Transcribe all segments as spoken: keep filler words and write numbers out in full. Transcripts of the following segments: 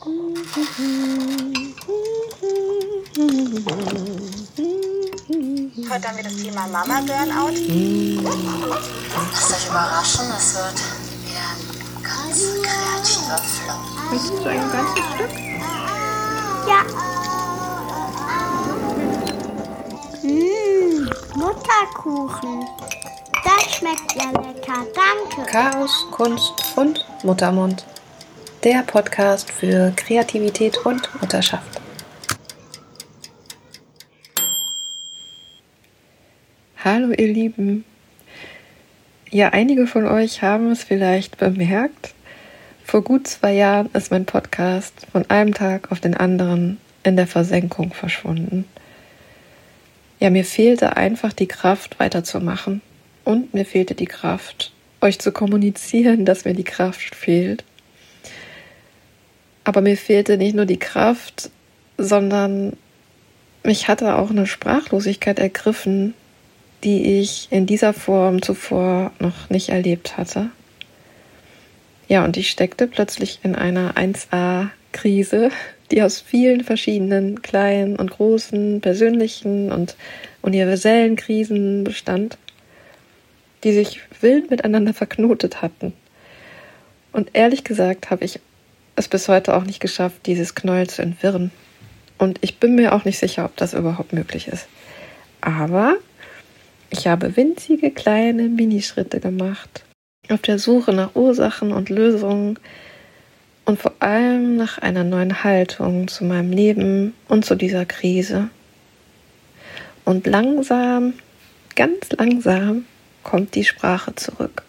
Heute haben wir das Thema Mama-Burnout. Lasst euch überraschen, es wird wieder ein ganz kreativer Flow. Möchtest du ein ganzes Stück? Ja. Mmh, Mutterkuchen. Das schmeckt ja lecker, danke. Chaos, Kunst und Muttermund. Der Podcast für Kreativität und Mutterschaft. Hallo ihr Lieben. Ja, einige von euch haben es vielleicht bemerkt. Vor gut zwei Jahren ist mein Podcast von einem Tag auf den anderen in der Versenkung verschwunden. Ja, mir fehlte einfach die Kraft, weiterzumachen. Und mir fehlte die Kraft, euch zu kommunizieren, dass mir die Kraft fehlt. Aber mir fehlte nicht nur die Kraft, sondern mich hatte auch eine Sprachlosigkeit ergriffen, die ich in dieser Form zuvor noch nicht erlebt hatte. Ja, und ich steckte plötzlich in einer eins A-Krise, die aus vielen verschiedenen kleinen und großen, persönlichen und universellen Krisen bestand, die sich wild miteinander verknotet hatten. Und ehrlich gesagt habe ich es bis heute auch nicht geschafft, dieses Knäuel zu entwirren. Und ich bin mir auch nicht sicher, ob das überhaupt möglich ist. Aber ich habe winzige kleine Minischritte gemacht, auf der Suche nach Ursachen und Lösungen und vor allem nach einer neuen Haltung zu meinem Leben und zu dieser Krise. Und langsam, ganz langsam, kommt die Sprache zurück.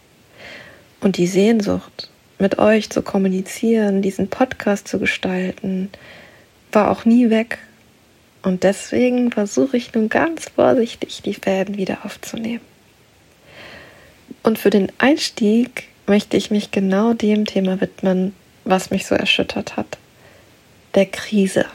Und die Sehnsucht, mit euch zu kommunizieren, diesen Podcast zu gestalten, war auch nie weg. Und deswegen versuche ich nun ganz vorsichtig, die Fäden wieder aufzunehmen. Und für den Einstieg möchte ich mich genau dem Thema widmen, was mich so erschüttert hat: der Krise.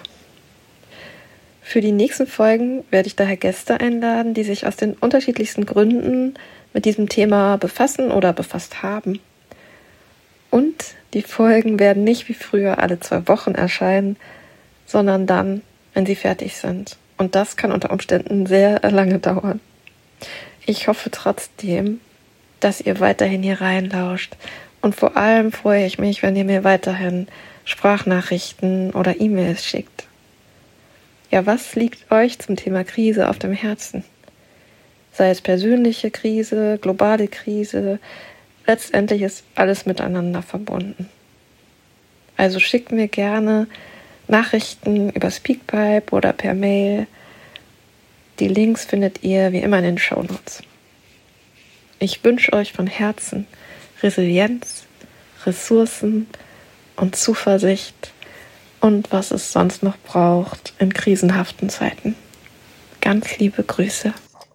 Für die nächsten Folgen werde ich daher Gäste einladen, die sich aus den unterschiedlichsten Gründen mit diesem Thema befassen oder befasst haben. Und die Folgen werden nicht wie früher alle zwei Wochen erscheinen, sondern dann, wenn sie fertig sind. Und das kann unter Umständen sehr lange dauern. Ich hoffe trotzdem, dass ihr weiterhin hier reinlauscht. Und vor allem freue ich mich, wenn ihr mir weiterhin Sprachnachrichten oder E-Mails schickt. Ja, was liegt euch zum Thema Krise auf dem Herzen? Sei es persönliche Krise, globale Krise, letztendlich ist alles miteinander verbunden. Also schickt mir gerne Nachrichten über Speakpipe oder per Mail. Die Links findet ihr wie immer in den Shownotes. Ich wünsche euch von Herzen Resilienz, Ressourcen und Zuversicht und was es sonst noch braucht in krisenhaften Zeiten. Ganz liebe Grüße.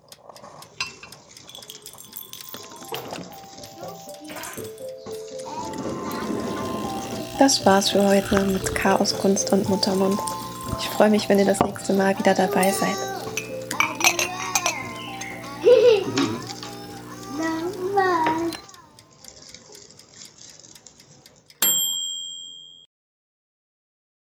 Das war's für heute mit Chaos, Kunst und Muttermund. Ich freue mich, wenn ihr das nächste Mal wieder dabei seid.